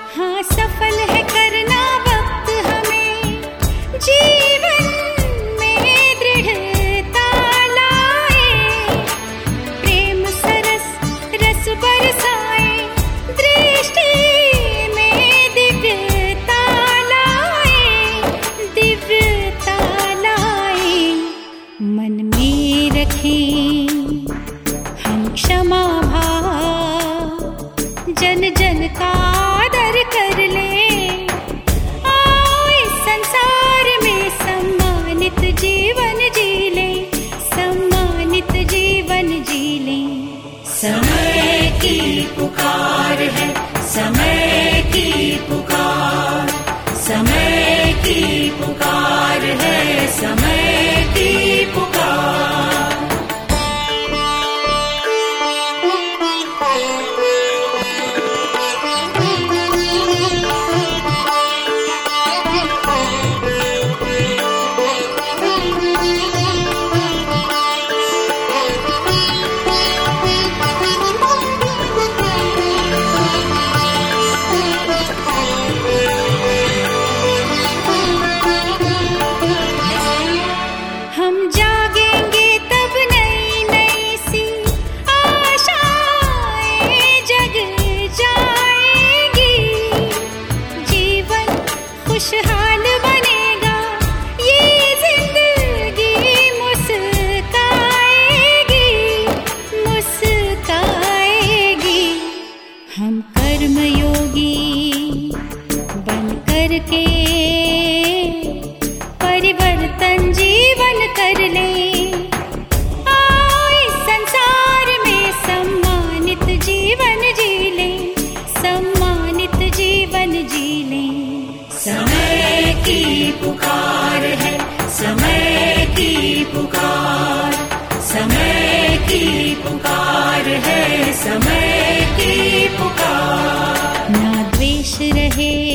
हाँ सफल है करना वक्त हमें, जीवन में दृढ़ता लाए, प्रेम सरस रस बरसाए, दृष्टि में दिव्यता लाए, दिव्यता लाए। मन में रखें हम क्षमा भाव, जन जन का आदर कर ले, आओ इस संसार में सम्मानित जीवन जी ले, सम्मानित जीवन जी ले। समय की पुकार है, समय की पुकार, समय की पुकार है, समय की पुकार। हम जागेंगे तब नई नई सी आशाएं जग जाएंगी, जीवन खुशहाल बनेगा, ये जिंदगी मुस्काएगी, मुस्काएगी। हम कर्मयोगी बन करके परिवर्तन जीवन कर ले, आओ इस संसार में सम्मानित जीवन जी ले, सम्मानित जीवन जी ले। समय की पुकार है, समय की पुकार, समय की पुकार है, समय की पुकार। ना द्वेष रहे